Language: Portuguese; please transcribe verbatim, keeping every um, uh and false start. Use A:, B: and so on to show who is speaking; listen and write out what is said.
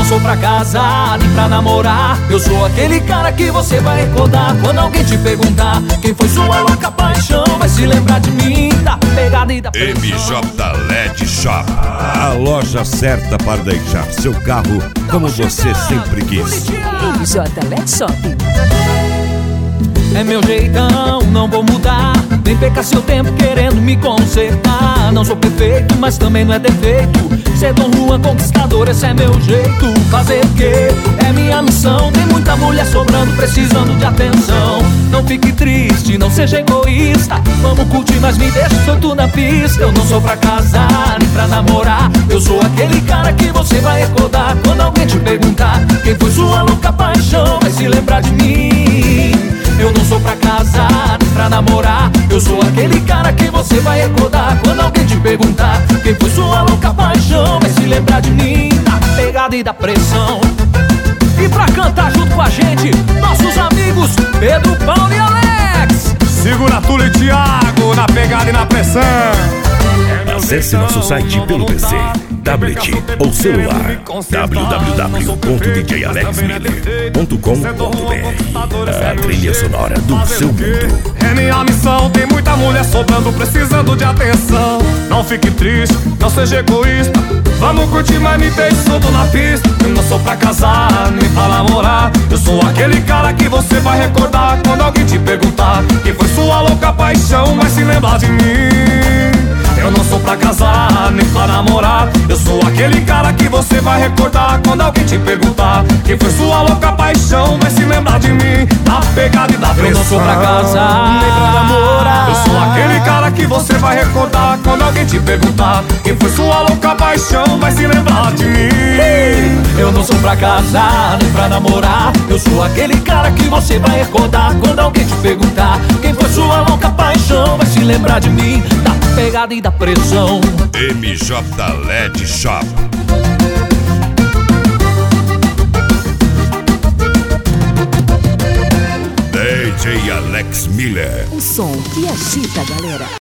A: sou pra casar nem pra namorar. Eu sou aquele cara que você vai recordar. Quando alguém te perguntar quem foi sua louca paixão, vai se lembrar de mim, da pegada e da pressão.
B: M J L E D Shop, a loja certa para deixar seu carro como você sempre quis.
C: M J L E D Shop.
A: É meu jeitão, não vou mudar. Nem perca seu tempo querendo me consertar. Não sou perfeito, mas também não é defeito. Ser Dom Juan conquistador, esse é meu jeito. Fazer o quê? É minha missão. Tem muita mulher sobrando, precisando de atenção. Não fique triste, não seja egoísta. Vamos curtir, mas me deixa solto na pista. Eu não sou pra casar, nem pra namorar. Eu sou aquele cara que você vai recordar. Quando alguém te perguntar quem foi sua louca paixão, vai se lembrar de mim. Eu não sou pra casar, nem pra namorar. Eu sou aquele cara que você vai recordar. Quando alguém te perguntar quem foi sua louca paixão, vai se lembrar de mim, da pegada e da pressão. E pra cantar junto com a gente, nossos amigos Pedro, Paulo e Alex.
D: Segura Tulo e Thiago na pegada e na pressão.
B: Acesse nosso site pelo P C, tablet ou celular, w w w ponto d j alex miller ponto com ponto b r. A trilha sonora do seu mundo.
D: É minha missão, tem muita mulher sobrando, precisando de atenção. Não fique triste, não seja egoísta. Vamos curtir, mas me deixe solto na pista. Eu não sou pra casar, nem pra namorar. Eu sou aquele cara que você vai recordar. Quando alguém te perguntar quem foi sua louca paixão, vai se lembrar de mim. Eu não sou pra casar, nem pra namorar. Eu sou aquele cara que você vai recordar. Quando alguém te perguntar quem foi sua louca paixão, vai se lembrar de mim, da pegada e da pressão.
A: Eu não sou pra casar, nem pra namorar.
D: Eu sou aquele cara que você vai recordar. Quando alguém te perguntar quem foi sua louca paixão, vai se lembrar de mim.
A: Eu não sou pra casar, nem pra namorar. Eu sou aquele cara que você vai recordar. Quando alguém te perguntar quem foi sua louca paixão, vai se lembrar de mim, da pegada e da pressão.
B: M J L E D Shop. D J Alex Miller.
C: O som que agita a galera.